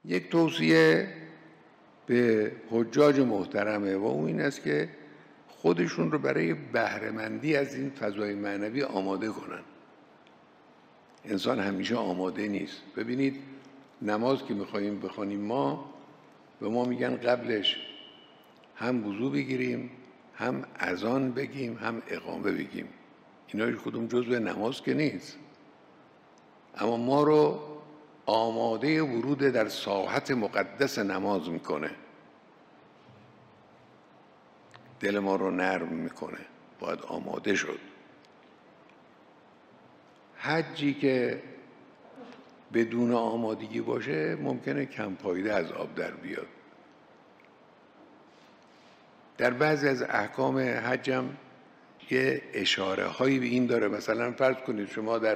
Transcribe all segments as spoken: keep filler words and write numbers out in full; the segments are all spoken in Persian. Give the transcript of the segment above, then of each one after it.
یک توصیه به حجاج محترمه و اون این است که خودشون رو برای بهره‌مندی از این فضای معنوی آماده کنن. انسان همیشه آماده نیست. ببینید نماز که میخواییم بخوانیم ما، به ما میگن قبلش هم وضو بگیریم، هم اذان بگیم، هم اقامه بگیم. اینا هیچ کدوم جزء نماز که نیست، اما ما رو آماده ورود در ساحت مقدس نماز میکنه، دل ما رو نرم میکنه. باید آماده شد. حجی که بدون آمادگی باشه ممکنه کم فایده از آب در بیاد. در بعضی از احکام حجم یه اشاره هایی به این داره. مثلا فرض کنید شما در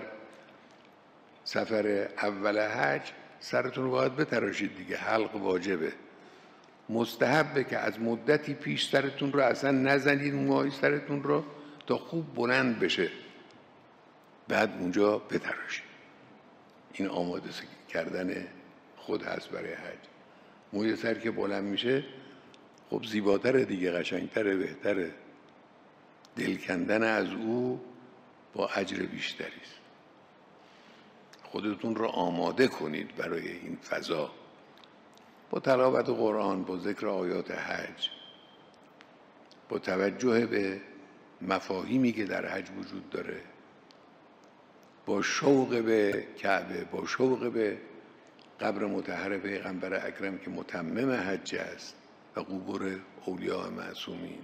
سفر اول حج سرتون رو باید بتراشید دیگه، حلق واجبه. مستحبه که از مدتی پیش سرتون رو اصلا نزنید، موهای سرتون رو، تا خوب بلند بشه، بعد اونجا بتراشید. این آماده کردن خود هست برای حج. موی سر که بلند میشه خب زیباتره دیگه، قشنگتره، بهتره. دل کندن از او با اجر بیشتری است. خودتون رو آماده کنید برای این فضا، با تلاوت قرآن، با ذکر آیات حج، با توجه به مفاهیمی که در حج وجود داره، با شوق به کعبه، با شوق به قبر مطهر پیغمبر اکرم که متمم حج است و قبور اولیاء معصومین.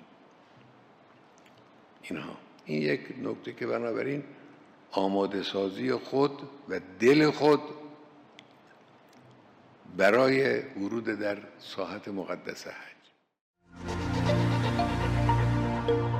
اینها این یک نکته که بنابراین آماده سازی خود و دل خود برای ورود در ساحت مقدس حج.